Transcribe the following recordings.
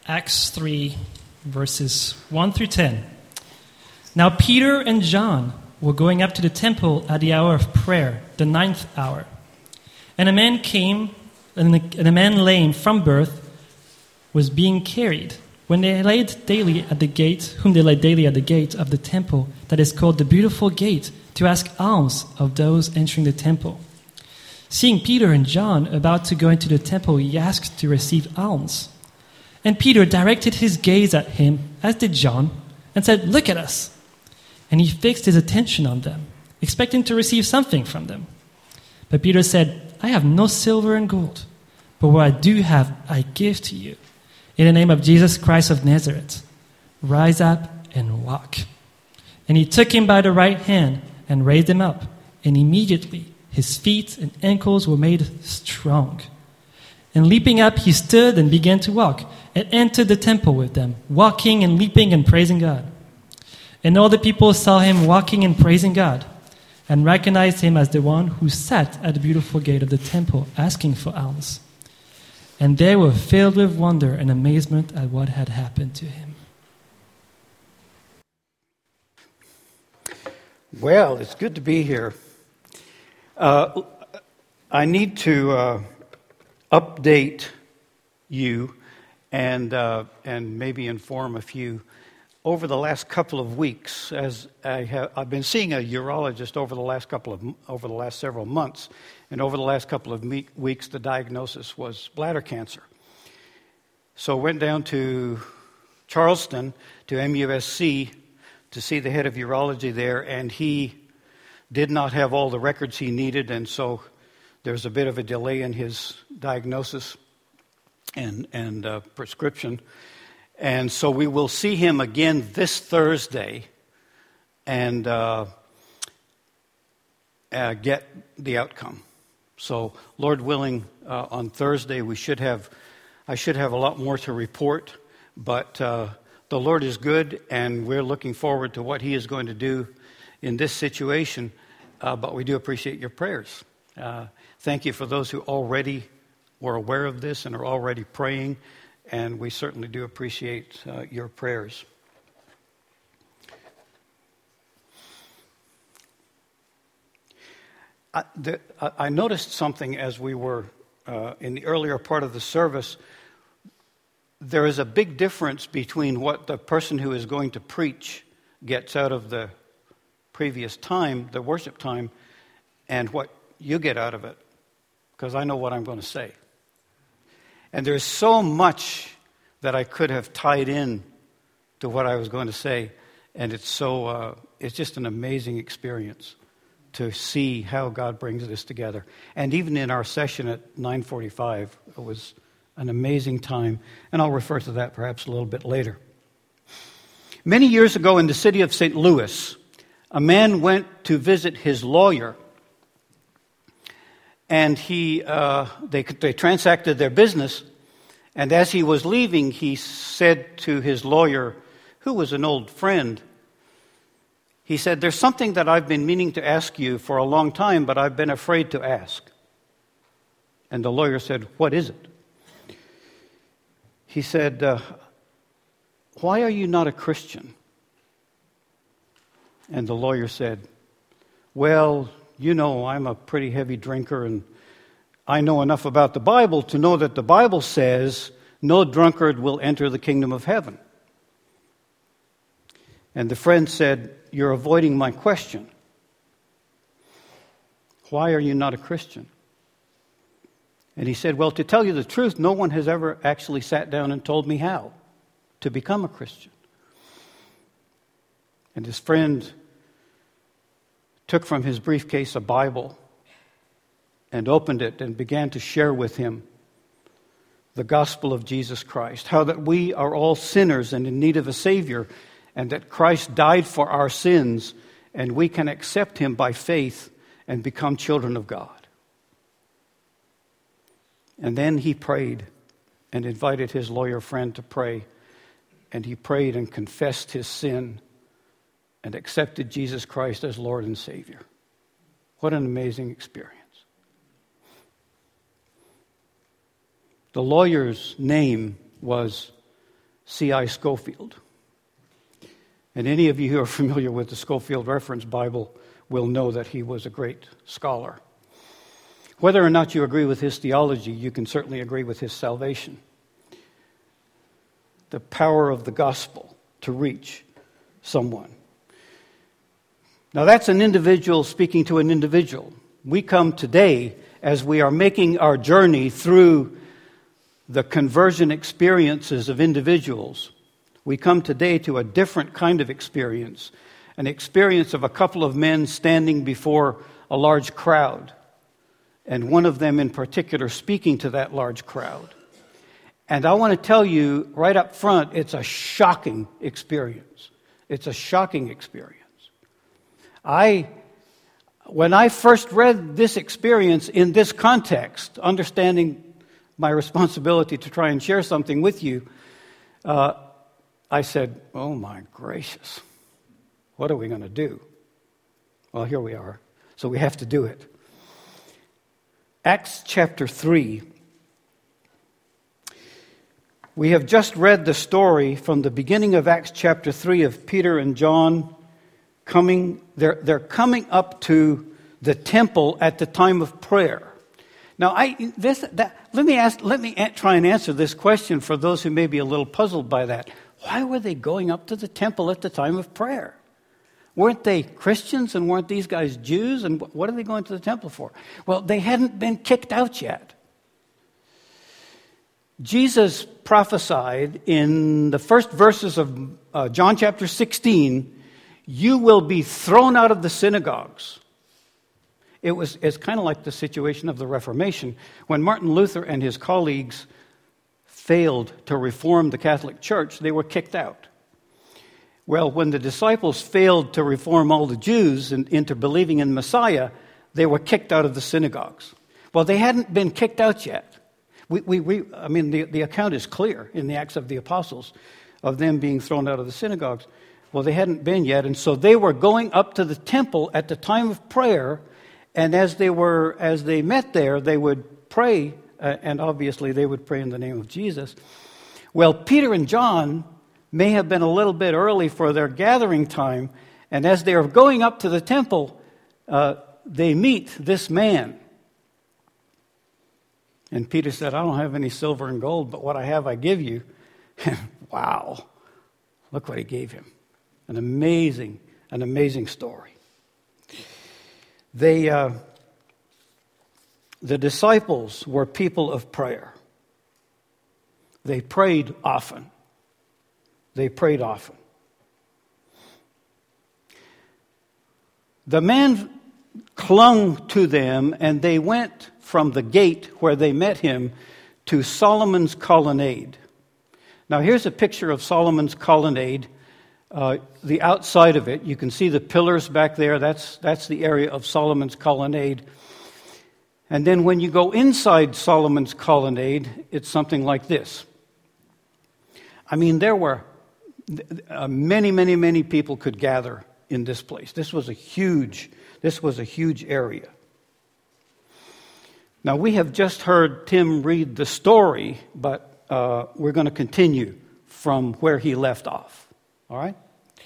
Acts 3, verses 1 through 10. Now Peter and John were going up to the temple at the hour of prayer, the 9th hour. And a man came, and a man lame from birth was being carried, whom they laid daily at the gate of the temple, that is called the Beautiful Gate, to ask alms of those entering the temple. Seeing Peter and John about to go into the temple, he asked to receive alms. And Peter directed his gaze at him, as did John, and said, "Look at us." And he fixed his attention on them, expecting to receive something from them. But Peter said, "I have no silver and gold, but what I do have I give to you. In the name of Jesus Christ of Nazareth, rise up and walk." And he took him by the right hand and raised him up, and immediately his feet and ankles were made strong. And leaping up, he stood and began to walk, and entered the temple with them, walking and leaping and praising God. And all the people saw him walking and praising God, and recognized him as the one who sat at the beautiful gate of the temple asking for alms. And they were filled with wonder and amazement at what had happened to him. Well, it's good to be here. I need to update you and maybe inform a few. Over the last couple of weeks, as I've been seeing a urologist over the last several months, and over the last couple of weeks, the diagnosis was bladder cancer. So I went down to Charleston to MUSC to see the head of urology there, and he did not have all the records he needed, and so there's a bit of a delay in his diagnosis and prescription. And so we will see him again this Thursday and get the outcome. So, Lord willing, on Thursday I should have a lot more to report, but the Lord is good, and we're looking forward to what He is going to do in this situation. But we do appreciate your prayers. Thank you for those who already were aware of this and are already praying. And we certainly do appreciate your prayers. I noticed something as we were in the earlier part of the service. There is a big difference between what the person who is going to preach gets out of the previous time, the worship time, and what you get out of it. Because I know what I'm going to say. And there's so much that I could have tied in to what I was going to say, and it's just an amazing experience to see how God brings this together. And even in our session at 9:45, it was an amazing time, and I'll refer to that perhaps a little bit later. Many years ago in the city of St. Louis, a man went to visit his lawyer. And they transacted their business, and as he was leaving, he said to his lawyer, who was an old friend, he said, "There's something that I've been meaning to ask you for a long time, but I've been afraid to ask." And the lawyer said, "What is it?" He said, "Why are you not a Christian?" And the lawyer said, "Well, you know, I'm a pretty heavy drinker, and I know enough about the Bible to know that the Bible says no drunkard will enter the kingdom of heaven." And the friend said, "You're avoiding my question. Why are you not a Christian?" And he said, "Well, to tell you the truth, no one has ever actually sat down and told me how to become a Christian." And his friend took from his briefcase a Bible and opened it and began to share with him the gospel of Jesus Christ, how that we are all sinners and in need of a Savior, and that Christ died for our sins, and we can accept Him by faith and become children of God. And then he prayed and invited his lawyer friend to pray, and he prayed and confessed his sin and accepted Jesus Christ as Lord and Savior. What an amazing experience. The lawyer's name was C.I. Scofield. And any of you who are familiar with the Scofield Reference Bible will know that he was a great scholar. Whether or not you agree with his theology, you can certainly agree with his salvation. The power of the gospel to reach someone. Now that's an individual speaking to an individual. We come today as we are making our journey through the conversion experiences of individuals. We come today to a different kind of experience, an experience of a couple of men standing before a large crowd, and one of them in particular speaking to that large crowd. And I want to tell you right up front, it's a shocking experience. It's a shocking experience. When I first read this experience in this context, understanding my responsibility to try and share something with you, I said, oh my gracious, what are we going to do? Well, here we are. So we have to do it. Acts chapter 3. We have just read the story from the beginning of Acts chapter 3 of Peter and John coming. They're coming up to the temple at the time of prayer. Now, let me try and answer this question for those who may be a little puzzled by that. Why were they going up to the temple at the time of prayer? Weren't they Christians and weren't these guys Jews? And what are they going to the temple for? Well, they hadn't been kicked out yet. Jesus prophesied in the first verses of John chapter 16, you will be thrown out of the synagogues. It's kind of like the situation of the Reformation. When Martin Luther and his colleagues failed to reform the Catholic Church, they were kicked out. Well, when the disciples failed to reform all the Jews into believing in Messiah, they were kicked out of the synagogues. Well, they hadn't been kicked out yet. The account is clear in the Acts of the Apostles of them being thrown out of the synagogues. Well, they hadn't been yet, and so they were going up to the temple at the time of prayer, and as they met there, they would pray, and obviously they would pray in the name of Jesus. Well, Peter and John may have been a little bit early for their gathering time, and as they are going up to the temple, they meet this man. And Peter said, I don't have any silver and gold, but what I have I give you. Wow, look what he gave him. An amazing story. The disciples were people of prayer. They prayed often. The man clung to them, and they went from the gate where they met him to Solomon's colonnade. Now here's a picture of Solomon's colonnade. The outside of it, you can see the pillars back there. That's the area of Solomon's colonnade. And then when you go inside Solomon's colonnade, it's something like this. I mean, there were many people could gather in this place. This was a huge area. Now, we have just heard Tim read the story, but we're going to continue from where he left off. All right?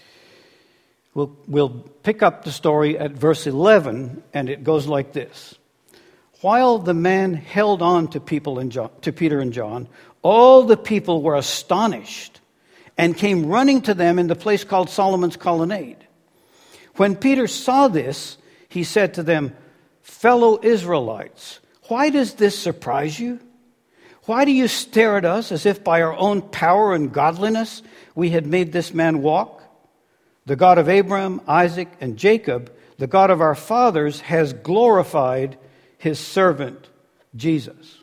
We'll pick up the story at verse 11, and it goes like this. While the man held on to Peter and John, all the people were astonished and came running to them in the place called Solomon's colonnade. When Peter saw this, he said to them, fellow Israelites, why does this surprise you? Why do you stare at us as if by our own power and godliness we had made this man walk? The God of Abraham, Isaac, and Jacob, the God of our fathers, has glorified his servant Jesus.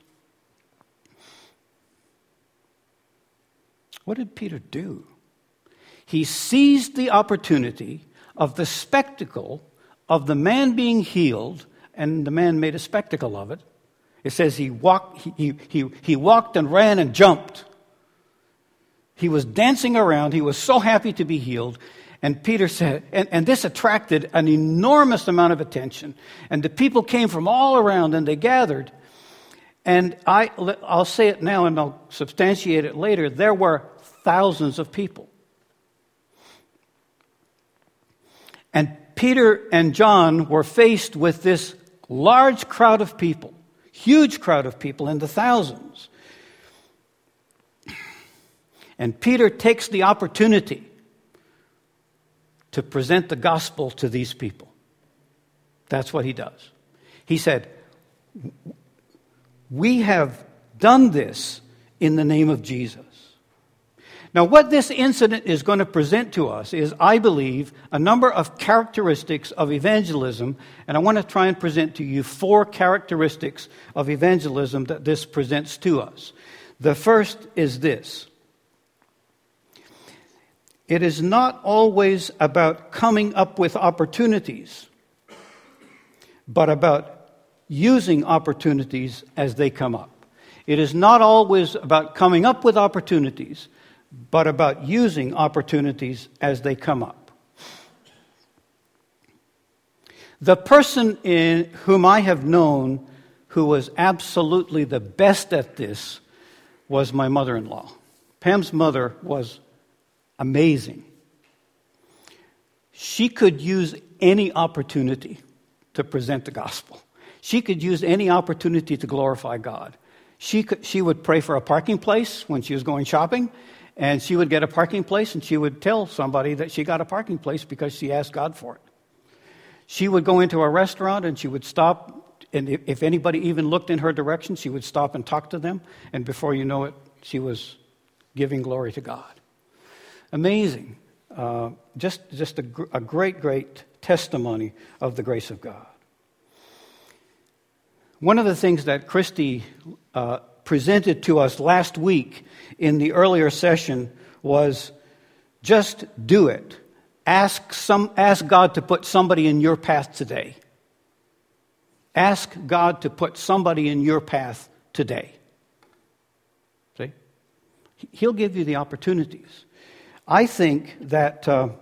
What did Peter do? He seized the opportunity of the spectacle of the man being healed, and the man made a spectacle of it. It says he walked and ran and jumped. He was dancing around. He was so happy to be healed. And Peter said, and this attracted an enormous amount of attention. And the people came from all around and they gathered. And I'll say it now and I'll substantiate it later. There were thousands of people. And Peter and John were faced with this large crowd of people, huge crowd of people in the thousands. And Peter takes the opportunity to present the gospel to these people. That's what he does. He said, we have done this in the name of Jesus. Now, what this incident is going to present to us is, I believe, a number of characteristics of evangelism, and I want to try and present to you 4 characteristics of evangelism that this presents to us. The first is this. It is not always about coming up with opportunities, but about using opportunities as they come up. It is not always about coming up with opportunities, but about using opportunities as they come up. The person whom I have known who was absolutely the best at this was my mother-in-law. Pam's mother was amazing. She could use any opportunity to present the gospel. She could use any opportunity to glorify God. She would pray for a parking place when she was going shopping, and she would get a parking place, and she would tell somebody that she got a parking place because she asked God for it. She would go into a restaurant, and she would stop, and if anybody even looked in her direction, she would stop and talk to them, and before you know it, she was giving glory to God. Amazing. Just a great, great testimony of the grace of God. One of the things that Christy presented to us last week in the earlier session was just do it. Ask God to put somebody in your path today. Ask God to put somebody in your path today. See? He'll give you the opportunities. I think that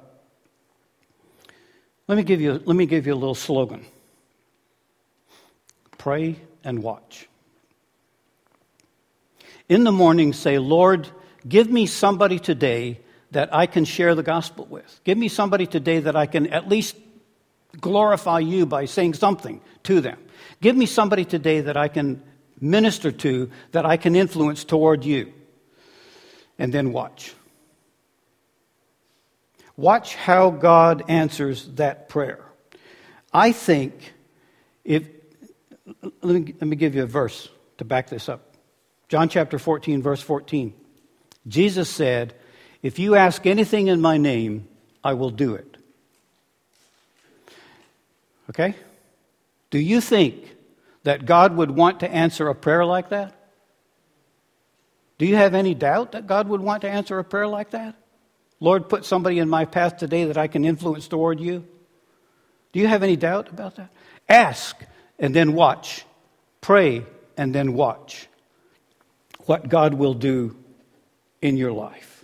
let me give you a little slogan. Pray and watch. In the morning, say, Lord, give me somebody today that I can share the gospel with. Give me somebody today that I can at least glorify you by saying something to them. Give me somebody today that I can minister to, that I can influence toward you. And then watch. Watch how God answers that prayer. I think let me give you a verse to back this up. John chapter 14, verse 14. Jesus said, if you ask anything in my name, I will do it. Okay? Do you think that God would want to answer a prayer like that? Do you have any doubt that God would want to answer a prayer like that? Lord, put somebody in my path today that I can influence toward you. Do you have any doubt about that? Ask and then watch. Pray and then watch what God will do in your life.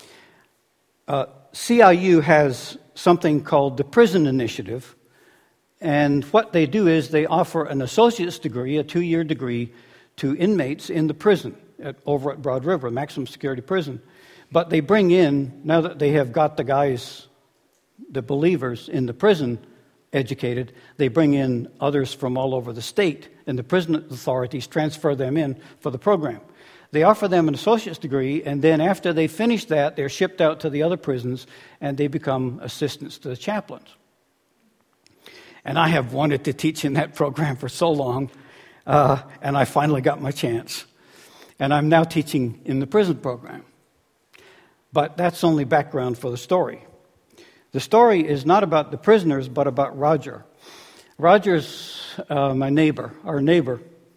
CIU has something called the Prison Initiative. And what they do is they offer an associate's degree, a 2-year degree, to inmates in the prison over at Broad River, maximum security prison. But they bring in, now that they have got the guys, the believers in the prison educated, they bring in others from all over the state, and the prison authorities transfer them in for the program. They offer them an associate's degree, and then after they finish that, they're shipped out to the other prisons, and they become assistants to the chaplains. And I have wanted to teach in that program for so long, and I finally got my chance. And I'm now teaching in the prison program. But that's only background for the story. The story is not about the prisoners, but about Roger. Roger's my neighbor, our neighbor.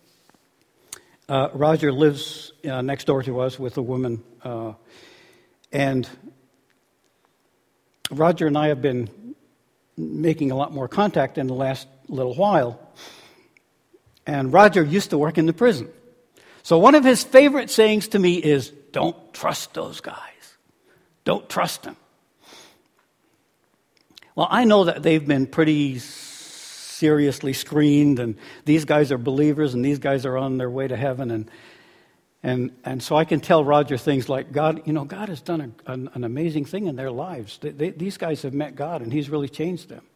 Roger lives next door to us with a woman. And Roger and I have been making a lot more contact in the last little while. And Roger used to work in the prison. So one of his favorite sayings to me is, don't trust those guys. Don't trust them. Well, I know that they've been pretty seriously screened, and these guys are believers, and these guys are on their way to heaven, and so I can tell Roger things like, God has done an amazing thing in their lives. These guys have met God, and He's really changed them.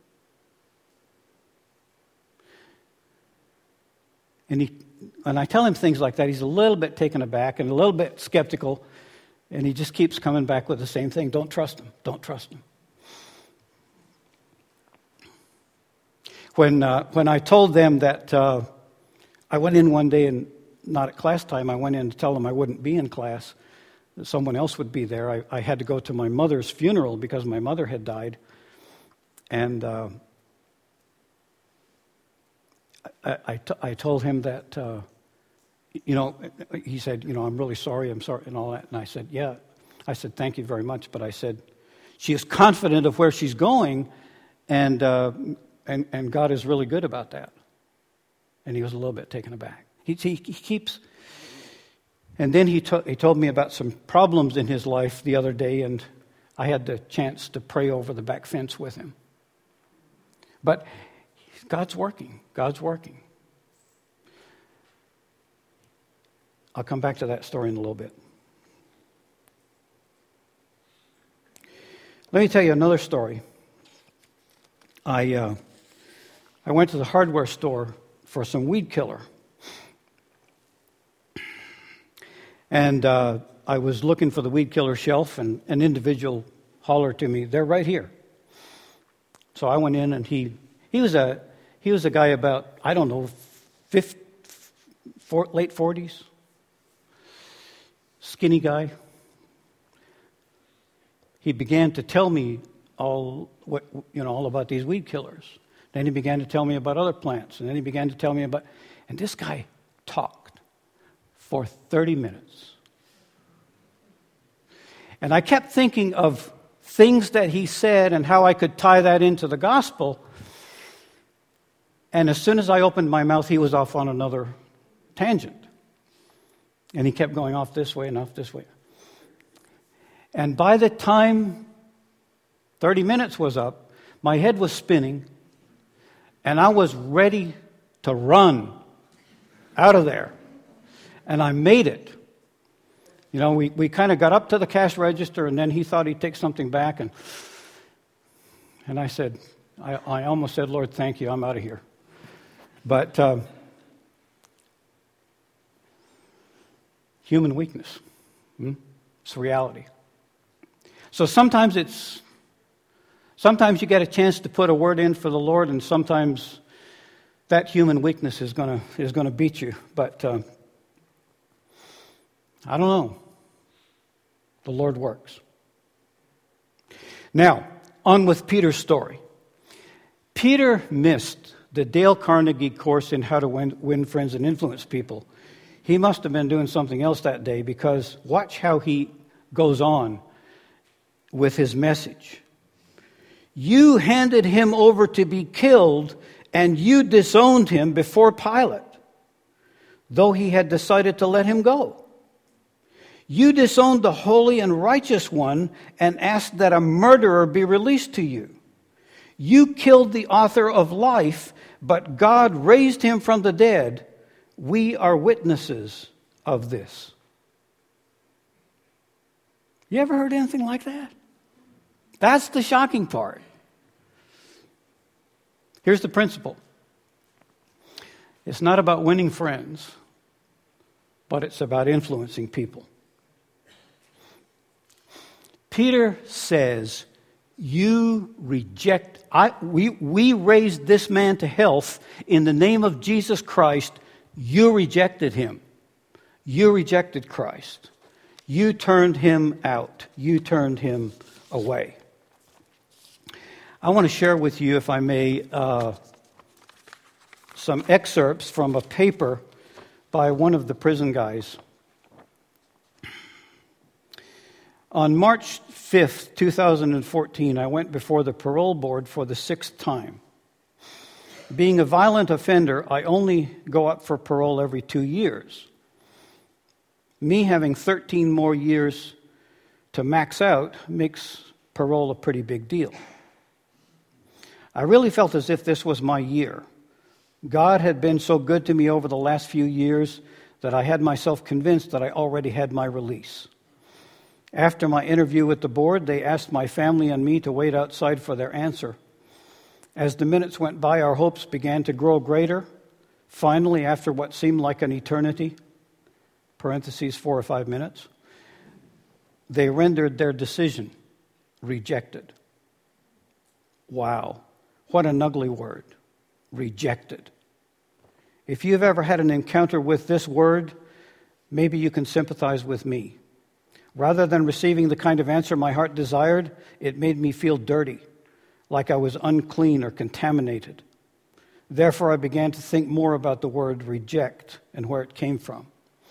And I tell him things like that. He's a little bit taken aback and a little bit skeptical, and he just keeps coming back with the same thing. Don't trust him. Don't trust him. When I told them that I went in one day, and not at class time, I went in to tell them I wouldn't be in class, that someone else would be there. I had to go to my mother's funeral because my mother had died. And I told him that, he said, I'm really sorry, I'm sorry, and all that. And I said, yeah. I said, thank you very much. But I said, she is confident of where she's going, and God is really good about that. And he was a little bit taken aback. He keeps... And then he told me about some problems in his life the other day, and I had the chance to pray over the back fence with him. But God's working. God's working. I'll come back to that story in a little bit. Let me tell you another story. I went to the hardware store for some weed killer. And I was looking for the weed killer shelf, and an individual hollered to me, "They're right here." So I went in, and he was a guy about, I don't know, late 40s, skinny guy. He began to tell me all about these weed killers. Then he began to tell me about other plants, and then he began to tell me about, and this guy talked for 30 minutes. And I kept thinking of things that he said and how I could tie that into the gospel. And as soon as I opened my mouth, he was off on another tangent. And he kept going off this way and off this way. And by the time 30 minutes was up, my head was spinning, and I was ready to run out of there. And I made it. We kind of got up to the cash register, and then he thought he'd take something back. And I said, I almost said, "Lord, thank you, I'm out of here." But human weakness. It's reality. So sometimes you get a chance to put a word in for the Lord, and sometimes that human weakness is going to beat you. But I don't know. The Lord works. Now, on with Peter's story. Peter missed the Dale Carnegie course in how to win friends and influence people. He must have been doing something else that day, because watch how he goes on with his message. "You handed him over to be killed, and you disowned him before Pilate, though he had decided to let him go. You disowned the holy and righteous one and asked that a murderer be released to you. You killed the author of life, but God raised him from the dead. We are witnesses of this." You ever heard anything like that? That's the shocking part. Here's the principle. It's not about winning friends, but it's about influencing people. Peter says, we raised this man to health in the name of Jesus Christ. You rejected him. You rejected Christ. You turned him out. You turned him away. I want to share with you, if I may, some excerpts from a paper by one of the prison guys. On March 5th, 2014, I went before the parole board for the 6th time. Being a violent offender, I only go up for parole every 2 years. Me having 13 more years to max out makes parole a pretty big deal. I really felt as if this was my year. God had been so good to me over the last few years that I had myself convinced that I already had my release. After my interview with the board, they asked my family and me to wait outside for their answer. As the minutes went by, our hopes began to grow greater. Finally, after what seemed like an eternity, parentheses 4 or 5 minutes, they rendered their decision, rejected. Wow, what an ugly word, rejected. If you've ever had an encounter with this word, maybe you can sympathize with me. Rather than receiving the kind of answer my heart desired, it made me feel dirty, like I was unclean or contaminated. Therefore, I began to think more about the word reject and where it came from.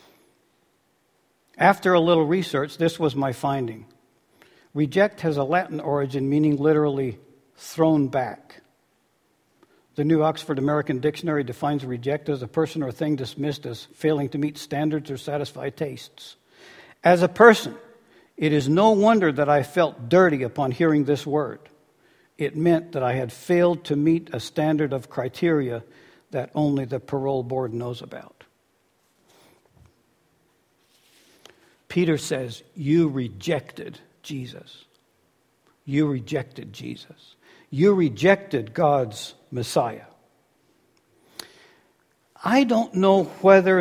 After a little research, this was my finding. Reject has a Latin origin meaning literally thrown back. The New Oxford American Dictionary defines reject as a person or thing dismissed as failing to meet standards or satisfy tastes. As a person, it is no wonder that I felt dirty upon hearing this word. It meant that I had failed to meet a standard of criteria that only the parole board knows about. Peter says, you rejected Jesus. You rejected Jesus. You rejected God's Messiah. I don't know whether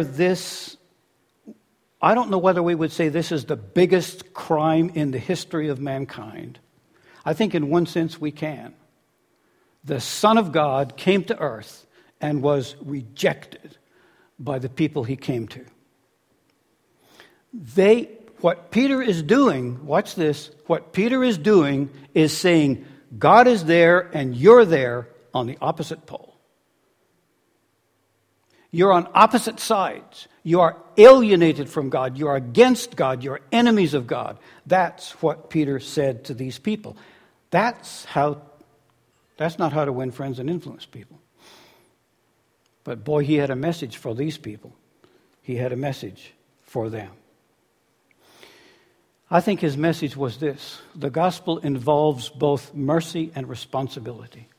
we would say this is the biggest crime in the history of mankind. I think in one sense we can. The Son of God came to earth and was rejected by the people he came to. What Peter is doing, watch this, what Peter is doing is saying, God is there and you're there on the opposite pole. You're on opposite sides. You are alienated from God. You are against God. You are enemies of God. That's what Peter said to these people. That's not how to win friends and influence people. But boy, he had a message for these people. He had a message for them. I think his message was this: the gospel involves both mercy and responsibility.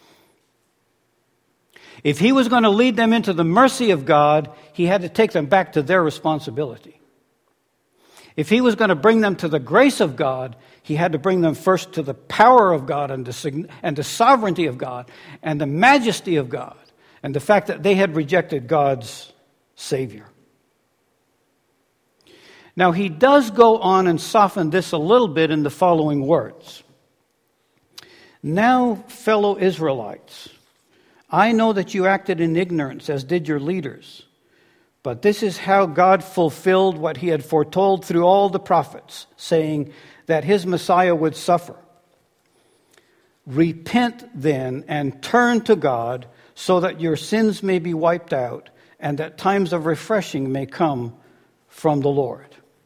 If he was going to lead them into the mercy of God, he had to take them back to their responsibility. If he was going to bring them to the grace of God, he had to bring them first to the power of God and the sovereignty of God and the majesty of God and the fact that they had rejected God's Savior. Now, he does go on and soften this a little bit in the following words. Now, fellow Israelites, I know that you acted in ignorance, as did your leaders. But this is how God fulfilled what he had foretold through all the prophets, saying that his Messiah would suffer. Repent then and turn to God so that your sins may be wiped out and that times of refreshing may come from the Lord.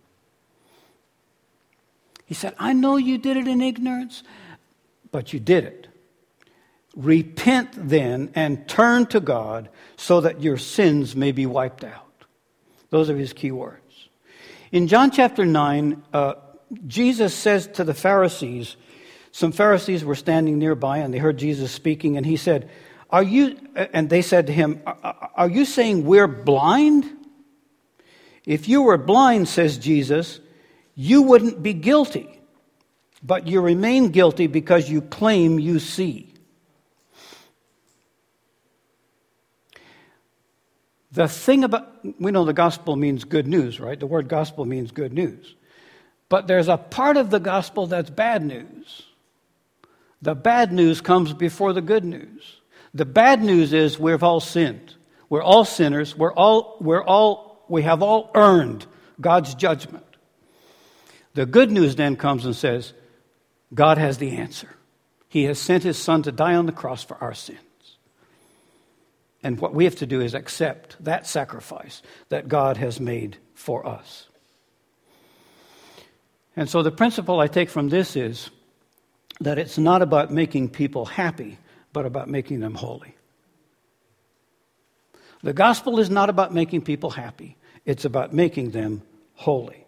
He said, I know you did it in ignorance, but you did it. Repent then and turn to God so that your sins may be wiped out. Those are his key words. In John chapter 9, Jesus says to the Pharisees, some Pharisees were standing nearby and they heard Jesus speaking, and he said, and they said to him, are you saying we're blind? If you were blind, says Jesus, you wouldn't be guilty, but you remain guilty because you claim you see. The thing we know the gospel means good news, right? The word gospel means good news. But there's a part of the gospel that's bad news. The bad news comes before the good news. The bad news is we've all sinned. We're all sinners. We have all earned God's judgment. The good news then comes and says, God has the answer. He has sent his Son to die on the cross for our sins. And what we have to do is accept that sacrifice that God has made for us. And so the principle I take from this is that it's not about making people happy, but about making them holy. The gospel is not about making people happy. It's about making them holy.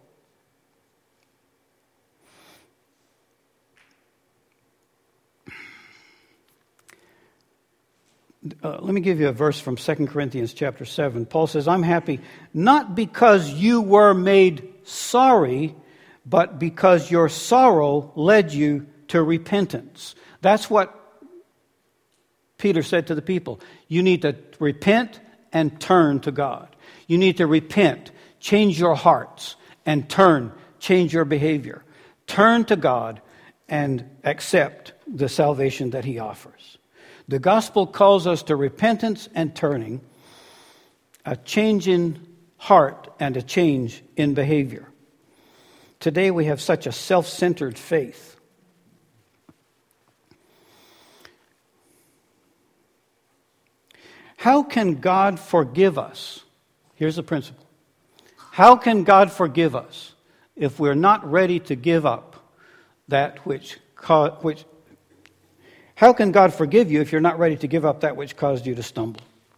Let me give you a verse from 2 Corinthians chapter 7. Paul says, I'm happy not because you were made sorry, but because your sorrow led you to repentance. That's what Peter said to the people. You need to repent and turn to God. You need to repent, change your hearts, and change your behavior. Turn to God and accept the salvation that He offers. The gospel calls us to repentance and turning, a change in heart and a change in behavior. Today we have such a self-centered faith. How can God forgive us? Here's the principle. How can God forgive us if we're not ready to give up that which how can God forgive you if you're not ready to give up that which caused you to stumble?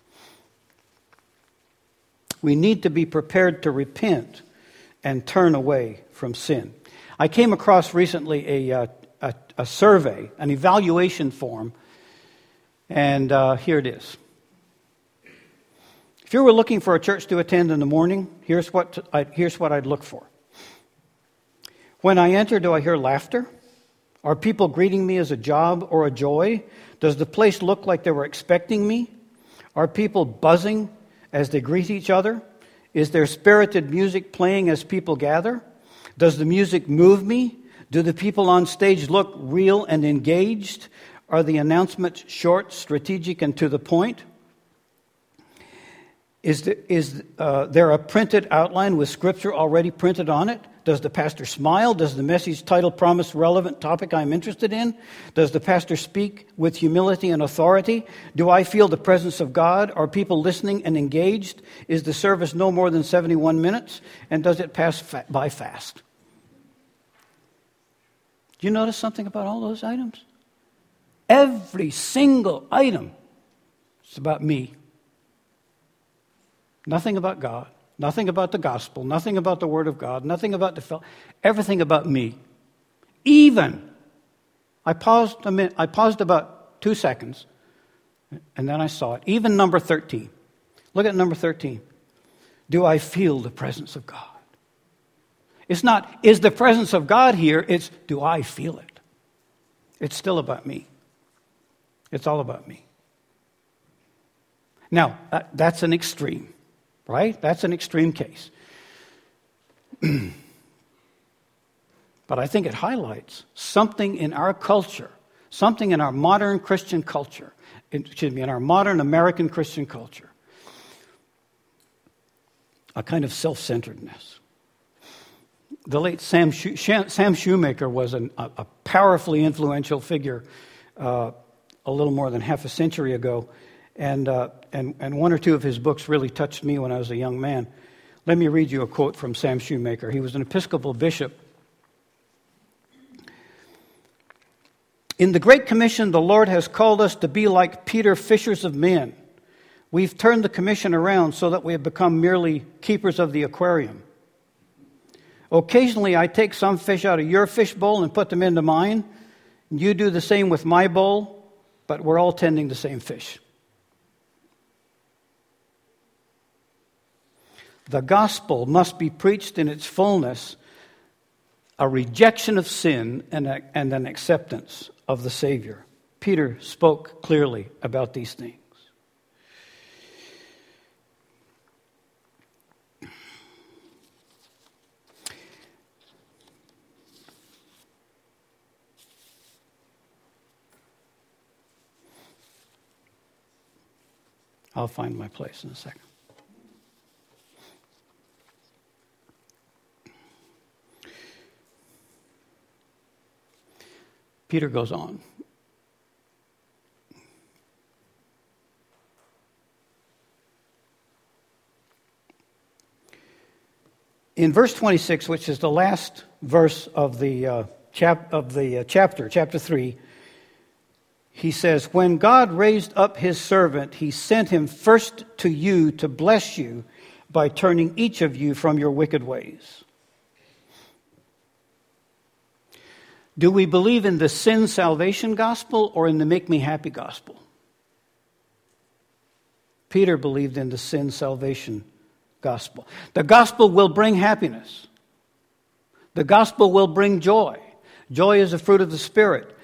We need to be prepared to repent and turn away from sin. I came across recently a survey, an evaluation form, and here it is. If you were looking for a church to attend in the morning, here's what I'd look for. When I enter, do I hear laughter? Are people greeting me as a job or a joy? Does the place look like they were expecting me? Are people buzzing as they greet each other? Is there spirited music playing as people gather? Does the music move me? Do the people on stage look real and engaged? Are the announcements short, strategic, and to the point? Is there a printed outline with scripture already printed on it? Does the pastor smile? Does the message title promise relevant topic I'm interested in? Does the pastor speak with humility and authority? Do I feel the presence of God? Are people listening and engaged? Is the service no more than 71 minutes? And does it pass by fast? Do you notice something about all those items? Every single item is about me. Nothing about God, nothing about the gospel, nothing about the Word of God, nothing about everything about me. Even, I paused about 2 seconds, and then I saw it. Even number 13. Look at number 13. Do I feel the presence of God? It's not, is the presence of God here? It's, do I feel it? It's still about me. It's all about me. Now, that's an extreme. Right? That's an extreme case. But I think it highlights something in our culture, something in our modern Christian culture, in our modern American Christian culture, a kind of self-centeredness. The late Sam Shoemaker was a powerfully influential figure a little more than half a century ago. And one or two of his books really touched me when I was a young man. Let me read you a quote from Sam Shoemaker. He was an Episcopal bishop. In the Great Commission, the Lord has called us to be like Peter, fishers of men. We've turned the commission around so that we have become merely keepers of the aquarium. Occasionally, I take some fish out of your fish bowl and put them into mine. You do the same with my bowl, but we're all tending the same fish. The gospel must be preached in its fullness, a rejection of sin and an acceptance of the Savior. Peter spoke clearly about these things. I'll find my place in a second. Peter goes on. In verse 26, which is the last verse of the chapter 3, he says, "When God raised up his servant, he sent him first to you to bless you by turning each of you from your wicked ways." Do we believe in the sin salvation gospel or in the make me happy gospel? Peter believed in the sin salvation gospel. The gospel will bring happiness. The gospel will bring joy. Joy is a fruit of the Spirit.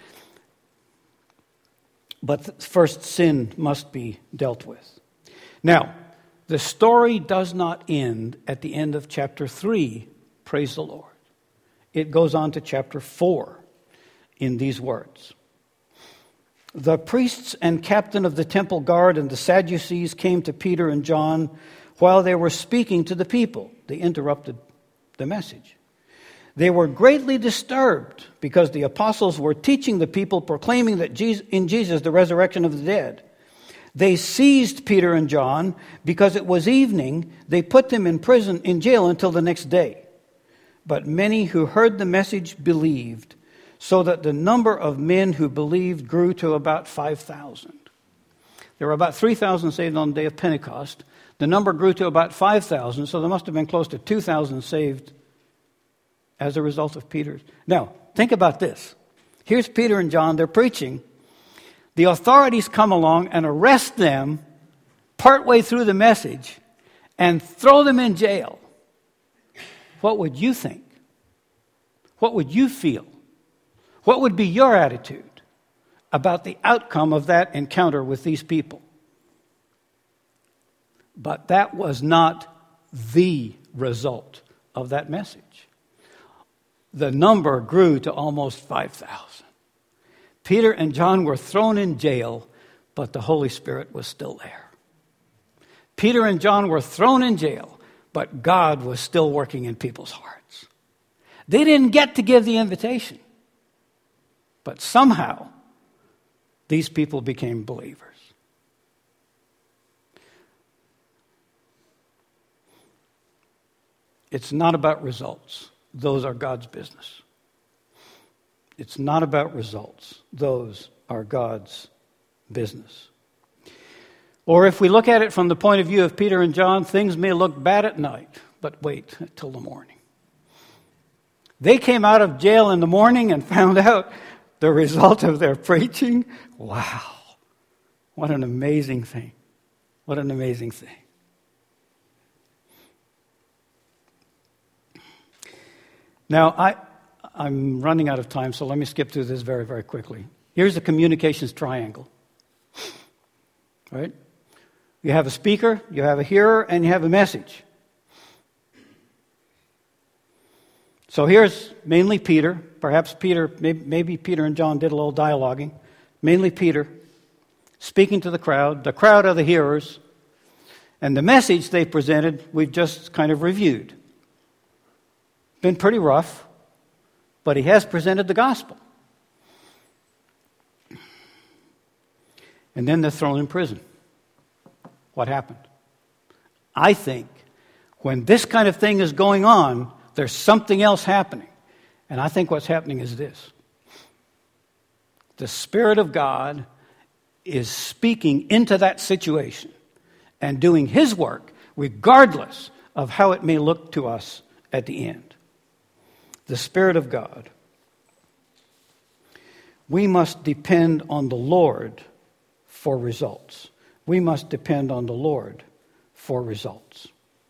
But first, sin must be dealt with. Now, the story does not end at the end of chapter 3, praise the Lord. It goes on to chapter 4 in these words. The priests and captain of the temple guard and the Sadducees came to Peter and John while they were speaking to the people. They interrupted the message. They were greatly disturbed because the apostles were teaching the people, proclaiming that in Jesus the resurrection of the dead. They seized Peter and John because it was evening. They put them in jail until the next day. But many who heard the message believed, so that the number of men who believed grew to about 5,000. There were about 3,000 saved on the day of Pentecost. The number grew to about 5,000, so there must have been close to 2,000 saved as a result of Peter's. Now, think about this. Here's Peter and John, they're preaching. The authorities come along and arrest them partway through the message and throw them in jail. What would you think? What would you feel? What would be your attitude about the outcome of that encounter with these people? But that was not the result of that message. The number grew to almost 5,000. Peter and John were thrown in jail, but the Holy Spirit was still there. Peter and John were thrown in jail, but God was still working in people's hearts. They didn't get to give the invitation, but somehow these people became believers. It's not about results. Those are God's business. It's not about results. Those are God's business. Or if we look at it from the point of view of Peter and John, things may look bad at night, but wait till the morning. They came out of jail in the morning and found out the result of their preaching. Wow. What an amazing thing. What an amazing thing. Now, I'm running out of time, so let me skip through this very, very quickly. Here's the communications triangle. Right? You have a speaker, you have a hearer, and you have a message. So here's mainly Peter. Perhaps Peter, maybe Peter and John did a little dialoguing. Mainly Peter, speaking to the crowd. The crowd are the hearers. And the message they presented, we've just kind of reviewed. Been pretty rough, but he has presented the gospel. And then they're thrown in prison. What happened? I think when this kind of thing is going on, there's something else happening. And I think what's happening is this. The Spirit of God is speaking into that situation and doing His work regardless of how it may look to us at the end. The Spirit of God. We must depend on the Lord for results. We must depend on the Lord for results.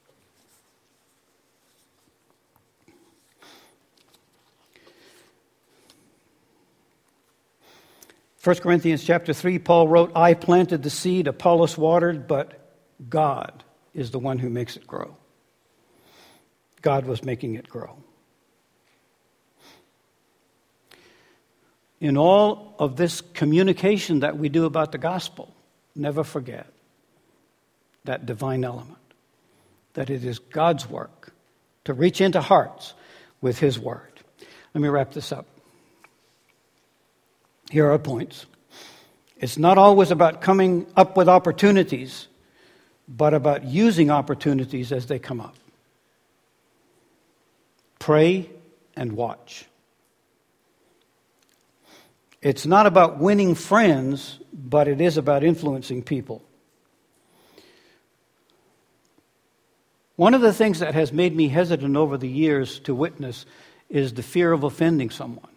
First Corinthians chapter 3, Paul wrote, I planted the seed, Apollos watered, but God is the one who makes it grow. God was making it grow. In all of this communication that we do about the gospel, never forget that divine element, that it is God's work to reach into hearts with His word. Let me wrap this up. Here are points. It's not always about coming up with opportunities, but about using opportunities as they come up. Pray and watch. It's not about winning friends, but it is about influencing people. One of the things that has made me hesitant over the years to witness is the fear of offending someone.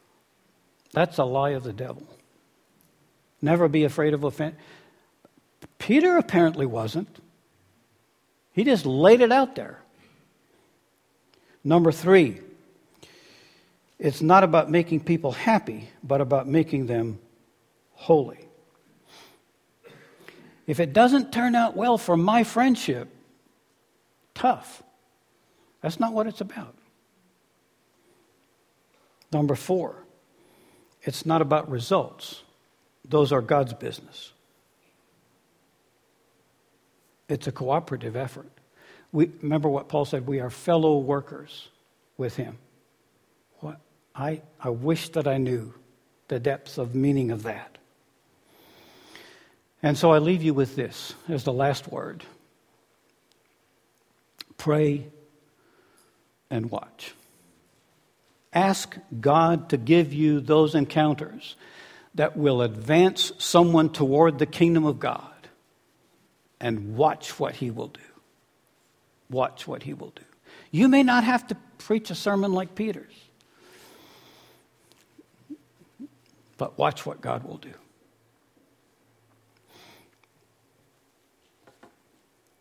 That's a lie of the devil. Never be afraid of offense. Peter apparently wasn't. He just laid it out there. Number 3, it's not about making people happy, but about making them holy. If it doesn't turn out well for my friendship, tough. That's not what it's about. Number 4, it's not about results. Those are God's business. It's a cooperative effort. Remember what Paul said, we are fellow workers with him. What I wish that I knew the depths of meaning of that. And so I leave you with this as the last word. Pray and watch. Ask God to give you those encounters that will advance someone toward the kingdom of God, and watch what he will do. Watch what he will do. You may not have to preach a sermon like Peter's, but watch what God will do.